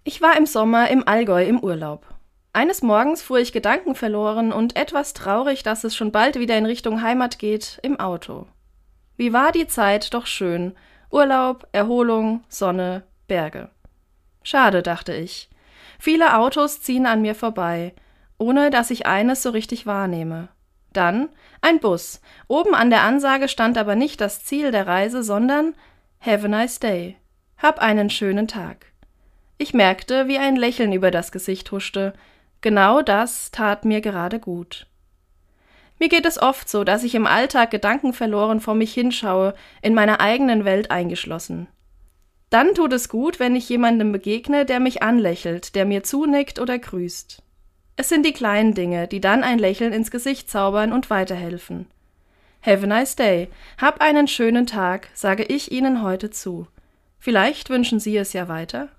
Ich war im Sommer im Allgäu im Urlaub. Eines Morgens fuhr ich gedankenverloren und etwas traurig, dass es schon bald wieder in Richtung Heimat geht, im Auto. Wie war die Zeit doch schön. Urlaub, Erholung, Sonne, Berge. Schade, dachte ich. Viele Autos ziehen an mir vorbei, ohne dass ich eines so richtig wahrnehme. Dann ein Bus. Oben an der Ansage stand aber nicht das Ziel der Reise, sondern Have a nice day. Hab einen schönen Tag. Ich merkte, wie ein Lächeln über das Gesicht huschte. Genau das tat mir gerade gut. Mir geht es oft so, dass ich im Alltag gedankenverloren vor mich hinschaue, in meiner eigenen Welt eingeschlossen. Dann tut es gut, wenn ich jemandem begegne, der mich anlächelt, der mir zunickt oder grüßt. Es sind die kleinen Dinge, die dann ein Lächeln ins Gesicht zaubern und weiterhelfen. Have a nice day. Hab einen schönen Tag, sage ich Ihnen heute zu. Vielleicht wünschen Sie es ja weiter?